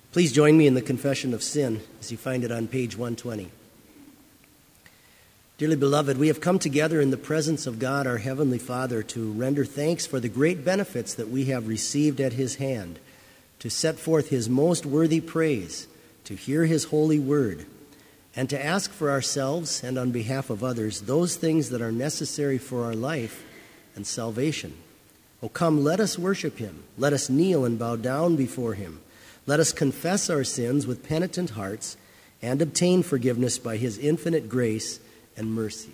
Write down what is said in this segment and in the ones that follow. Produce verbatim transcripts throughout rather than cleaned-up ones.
Please join me in the confession of sin as you find it on page one twenty. Dearly beloved, we have come together in the presence of God, our Heavenly Father, to render thanks for the great benefits that we have received at His hand, to set forth His most worthy praise, to hear His holy word, and to ask for ourselves and on behalf of others those things that are necessary for our life and salvation. Oh, come, let us worship Him. Let us kneel and bow down before Him. Let us confess our sins with penitent hearts and obtain forgiveness by His infinite grace and mercy.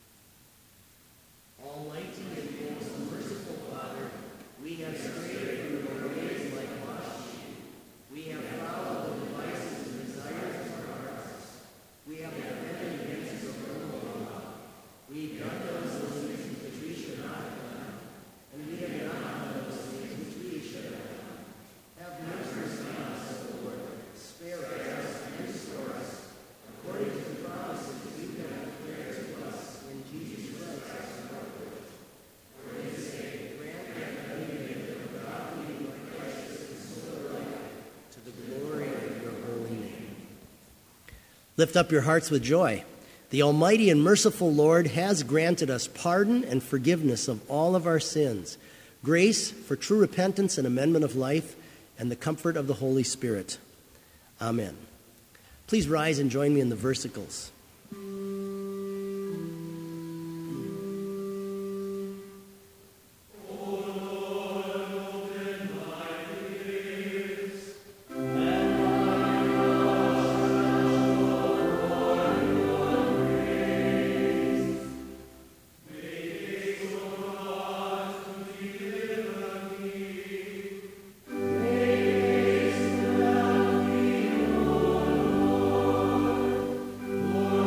Almighty and most merciful Father, we have strayed from your ways like lost sheep. We have followed the devices and desires of our hearts. We have offended against your holy law. We have done those things which we should not have done, and we have not done those things which we should have done. Have mercy on us, O Lord. Spare us and restore us, according to the promises you have declared to us in Jesus Christ our Lord. For His sake, grant that we may live godly, righteous, and sober life, to the glory of your holy name. Lift up your hearts with joy. The Almighty and merciful Lord has granted us pardon and forgiveness of all of our sins, grace for true repentance and amendment of life, and the comfort of the Holy Spirit. Amen. Please rise and join me in the versicles. Lord,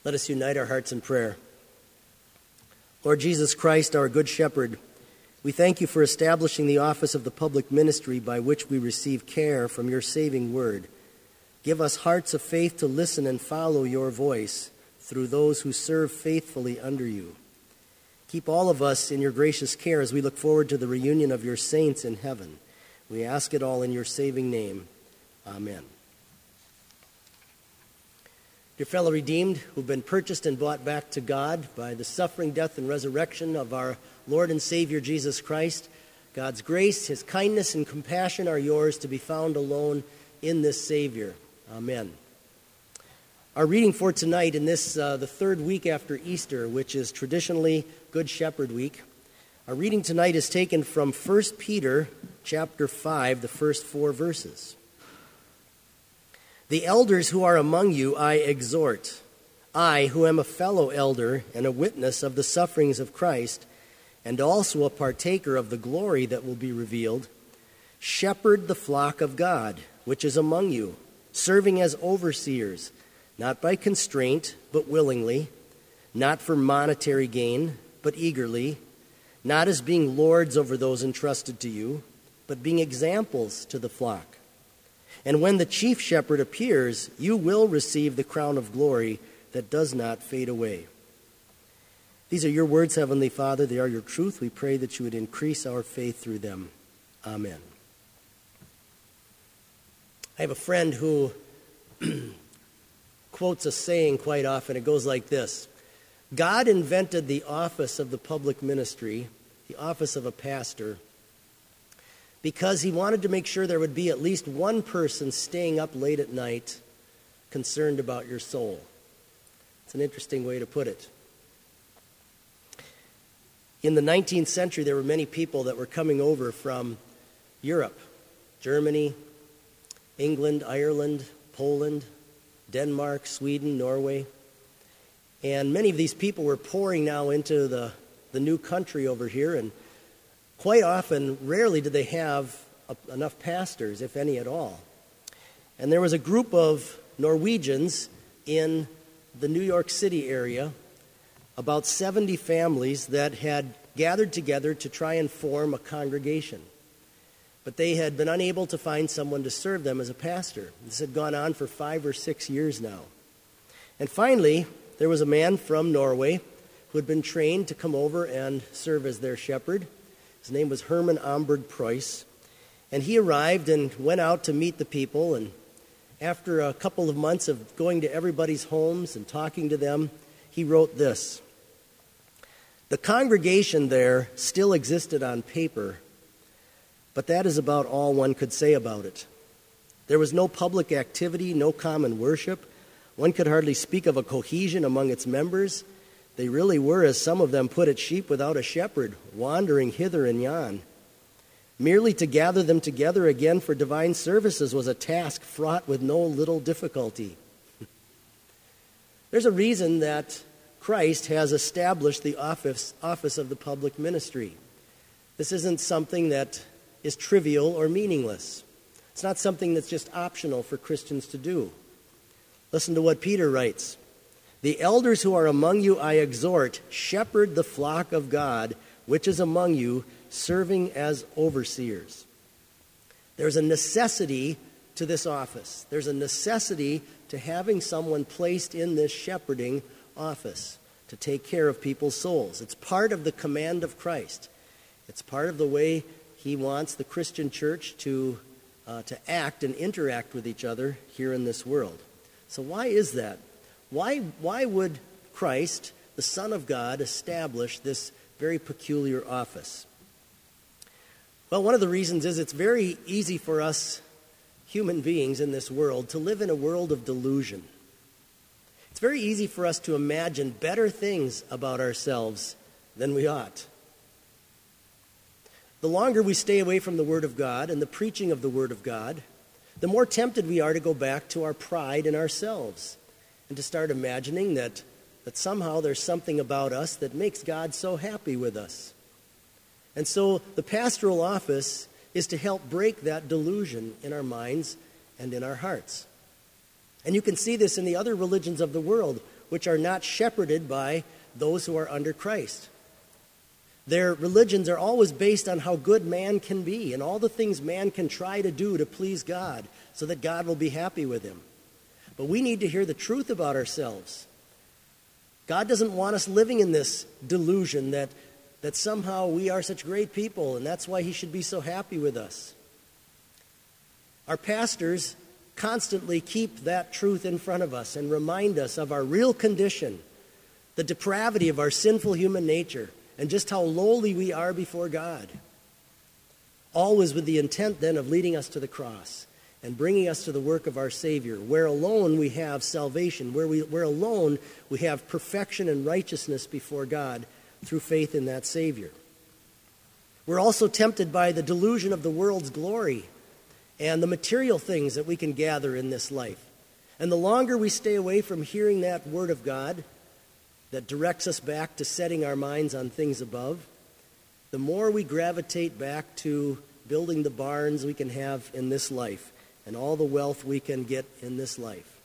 Let us unite our hearts in prayer. Lord Jesus Christ, our good shepherd, we thank you for establishing the office of the public ministry by which we receive care from your saving word. Give us hearts of faith to listen and follow your voice through those who serve faithfully under you. Keep all of us in your gracious care as we look forward to the reunion of your saints in heaven. We ask it all in your saving name. Amen. Dear fellow redeemed, who've been purchased and bought back to God by the suffering, death, and resurrection of our Lord and Savior Jesus Christ, God's grace, his kindness, and compassion are yours to be found alone in this Savior. Amen. Our reading for tonight in this, uh, the third week after Easter, which is traditionally Good Shepherd Week, our reading tonight is taken from First Peter chapter five, the first four verses. The elders who are among you I exhort, I who am a fellow elder and a witness of the sufferings of Christ, and also a partaker of the glory that will be revealed, shepherd the flock of God, which is among you, serving as overseers, not by constraint, but willingly, not for monetary gain, but eagerly, not as being lords over those entrusted to you, but being examples to the flock. And when the chief shepherd appears, you will receive the crown of glory that does not fade away. These are your words, Heavenly Father. They are your truth. We pray that you would increase our faith through them. Amen. I have a friend who quotes a saying quite often. It goes like this: God invented the office of the public ministry, the office of a pastor, because he wanted to make sure there would be at least one person staying up late at night concerned about your soul. It's an interesting way to put it. In the nineteenth century, there were many people that were coming over from Europe, Germany, England, Ireland, Poland, Denmark, Sweden, Norway. And many of these people were pouring now into the, the new country over here, and quite often, rarely did they have a, enough pastors, if any at all. And there was a group of Norwegians in the New York City area, about seventy families that had gathered together to try and form a congregation. But they had been unable to find someone to serve them as a pastor. This had gone on for five or six years now. And finally, there was a man from Norway who had been trained to come over and serve as their shepherd. His name was Herman Omberg Preuss, and he arrived and went out to meet the people, and after a couple of months of going to everybody's homes and talking to them, he wrote this: "The congregation there still existed on paper, but that is about all one could say about it. There was no public activity, no common worship. One could hardly speak of a cohesion among its members. They really were, as some of them put it, sheep without a shepherd, wandering hither and yon. Merely to gather them together again for divine services was a task fraught with no little difficulty." There's a reason that Christ has established the office, office of the public ministry. This isn't something that is trivial or meaningless. It's not something that's just optional for Christians to do. Listen to what Peter writes: "The elders who are among you I exhort, shepherd the flock of God, which is among you, serving as overseers." There's a necessity to this office. There's a necessity to having someone placed in this shepherding office to take care of people's souls. It's part of the command of Christ. It's part of the way he wants the Christian church to, uh, to act and interact with each other here in this world. So why is that? Why, why would Christ, the Son of God, establish this very peculiar office? Well, one of the reasons is it's very easy for us human beings in this world to live in a world of delusion. It's very easy for us to imagine better things about ourselves than we ought. The longer we stay away from the Word of God and the preaching of the Word of God, the more tempted we are to go back to our pride in ourselves and to start imagining that, that somehow there's something about us that makes God so happy with us. And so the pastoral office is to help break that delusion in our minds and in our hearts. And you can see this in the other religions of the world, which are not shepherded by those who are under Christ. Their religions are always based on how good man can be and all the things man can try to do to please God so that God will be happy with him. But we need to hear the truth about ourselves. God doesn't want us living in this delusion that, that somehow we are such great people and that's why he should be so happy with us. Our pastors constantly keep that truth in front of us and remind us of our real condition, the depravity of our sinful human nature, and just how lowly we are before God. Always with the intent then of leading us to the cross and bringing us to the work of our Savior, where alone we have salvation, where, we, where alone we have perfection and righteousness before God through faith in that Savior. We're also tempted by the delusion of the world's glory and the material things that we can gather in this life. And the longer we stay away from hearing that Word of God that directs us back to setting our minds on things above, the more we gravitate back to building the barns we can have in this life and all the wealth we can get in this life.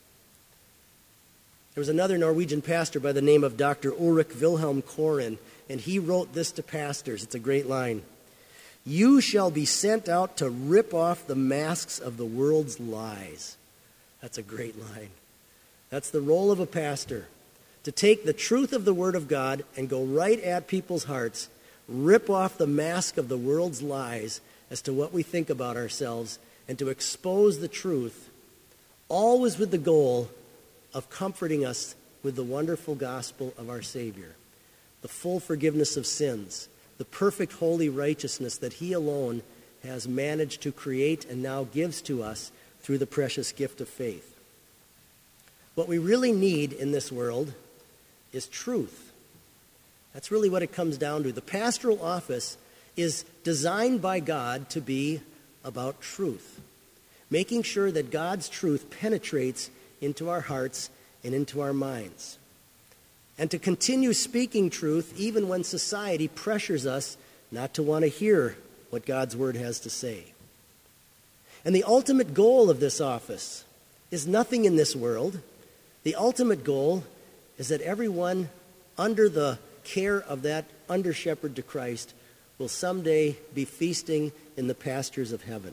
There was another Norwegian pastor by the name of Doctor Ulrich Wilhelm Koren, and he wrote this to pastors. It's a great line. You shall be sent out to rip off the masks of the world's lies. That's a great line. That's the role of a pastor, to take the truth of the Word of God and go right at people's hearts, rip off the mask of the world's lies as to what we think about ourselves, and to expose the truth, always with the goal of comforting us with the wonderful gospel of our Savior, the full forgiveness of sins, the perfect holy righteousness that he alone has managed to create and now gives to us through the precious gift of faith. What we really need in this world is truth. That's really what it comes down to. The pastoral office is designed by God to be about truth, making sure that God's truth penetrates into our hearts and into our minds, and to continue speaking truth even when society pressures us not to want to hear what God's Word has to say. And the ultimate goal of this office is nothing in this world. The ultimate goal is that everyone under the care of that under-shepherd to Christ will someday be feasting in the pastures of heaven.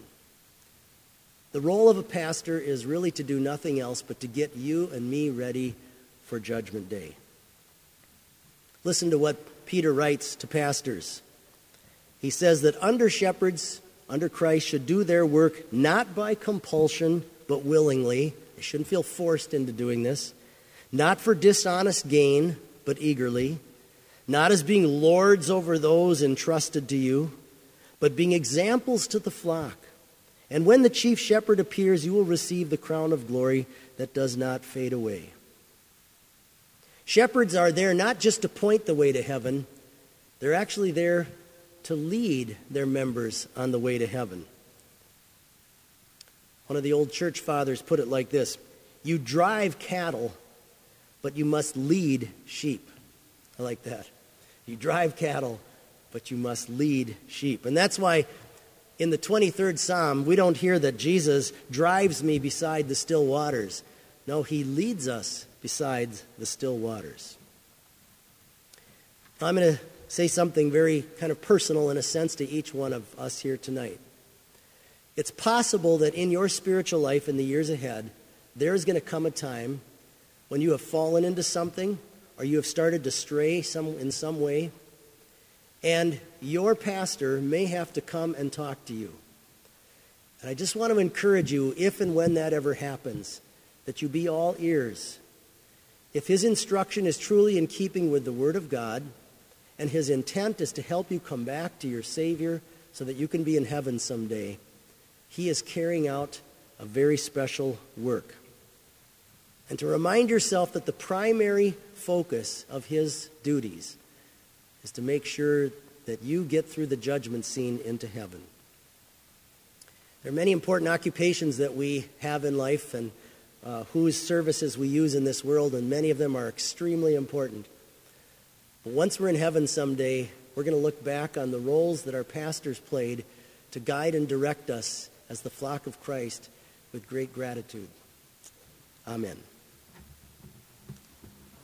The role of a pastor is really to do nothing else but to get you and me ready for Judgment Day. Listen to what Peter writes to pastors. He says that under-shepherds under Christ should do their work not by compulsion, but willingly. They shouldn't feel forced into doing this. Not for dishonest gain, but eagerly. Not as being lords over those entrusted to you, but being examples to the flock. And when the chief shepherd appears, you will receive the crown of glory that does not fade away. Shepherds are there not just to point the way to heaven, they're actually there to lead their members on the way to heaven. One of the old church fathers put it like this: you drive cattle, but you must lead sheep. I like that. You drive cattle, but you must lead sheep. And that's why in the twenty-third Psalm, we don't hear that Jesus drives me beside the still waters. No, he leads us beside the still waters. I'm going to say something very kind of personal in a sense to each one of us here tonight. It's possible that in your spiritual life in the years ahead, there is going to come a time when you have fallen into something or you have started to stray some, in some way, and your pastor may have to come and talk to you. And I just want to encourage you, if and when that ever happens, that you be all ears. If his instruction is truly in keeping with the Word of God, and his intent is to help you come back to your Savior so that you can be in heaven someday, he is carrying out a very special work. And to remind yourself that the primary focus of his duties is to make sure that you get through the judgment scene into heaven. There are many important occupations that we have in life and uh, whose services we use in this world, and many of them are extremely important. But once we're in heaven someday, we're going to look back on the roles that our pastors played to guide and direct us as the flock of Christ with great gratitude. Amen.